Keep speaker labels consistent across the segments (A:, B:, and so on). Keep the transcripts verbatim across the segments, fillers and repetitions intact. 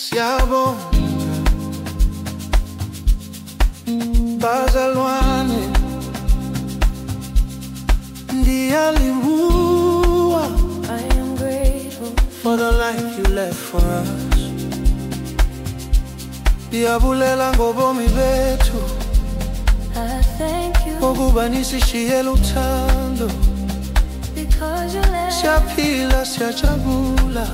A: Siyabonga bazalwane, ndiyalibuwa.
B: I am grateful
A: for the life you left for us. Ndiyabulela ngobomi bethu,
B: I thank you
A: ukuba nisishiyele uthando.
B: because you left.
A: Siyaphila siyajabula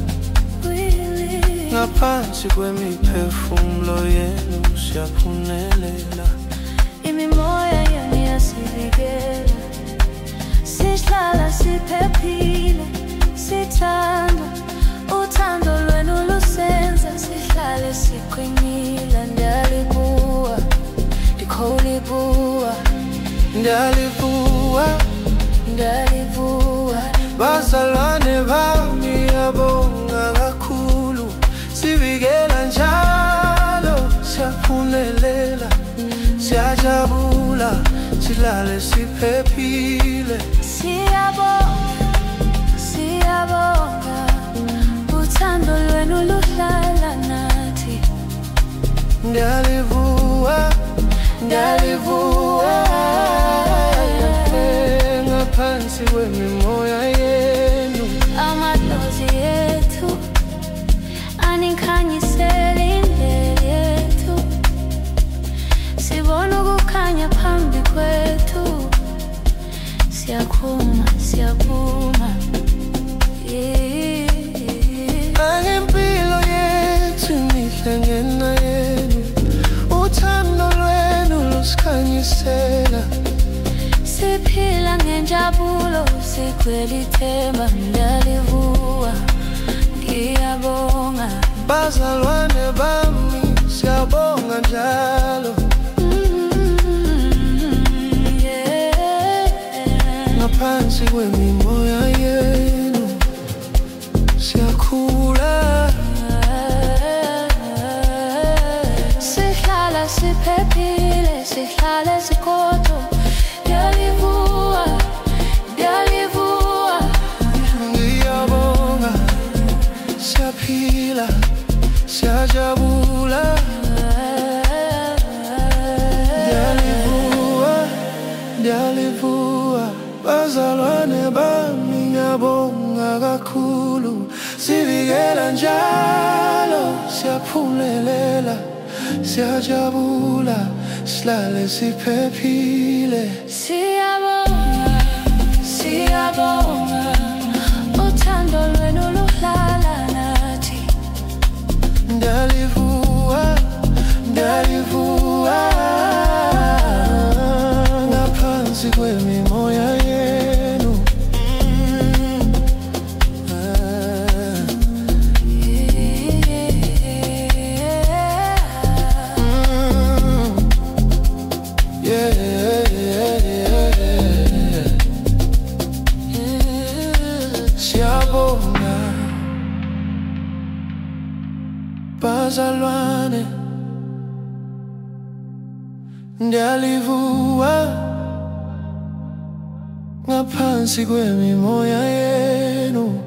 A: ngaphansi kwemiphefumulo yenu, siyaphumelela.
B: Imimoya yenu iyasivikela, sihlala siphephile, sithanda uthando lwenu lusenza sihlale siqinile. Ndiyalibuwa, ndikholibuwa,
A: Ndiyalibuwa,
B: ndiyalibuwa.
A: bazalwane bami, ngiyabonga kakhulu. Sivikela njalo, siyaphumelela, siyajabula, sihlale siphephile.
B: Siyabonga, siyabonga, uthando lwenu luhlala nathi.
A: Ndiyalibuwa, ndiyalibuwa, ngaphansi kwemimoya yenu.
B: Amadlozi ethu anikhanyisela indlela yethu, sibona ukukhanya phambi kwethu. Siyakhuma, siyaphuma, yeah.
A: Angempilo yethu nihlangene yenu, uthando lwenu lusikhanyisela.
B: Siphila ngenjabulo, sigcwele ithemba. Ndiyalibuwa, ngiyabonga.
A: Bazalwane bami, siyabonga njalo.
B: Mm, yeah.
A: Ngaphansi kwemimoya yenu, siyakhula.
B: Sihlala siphephile, sihlale sikodwa. Ndiyalibuwa, ndiyalibuwa,
A: Ngiyabonga, siyaphila, siyajabula. Ndiyalibuwa, ndiyalibuwa, bazalwane bami, ngiyabonga kakhulu. Sivikela njalo, siyaphumelela, siyajabula, sihlale siphephile.
B: siyabonga, siyabonga, uthando lwenu luhlala nathi.
A: Ndiyalibuwa, ndiyalibuwa, ngaphansi kwemimoya yenu. Mm. Ah. Mm. Yeah, yeah, yeah, yeah. Siyabonga bazalwane, ndiyalibuwa, ngaphansi kwemimoya yenu.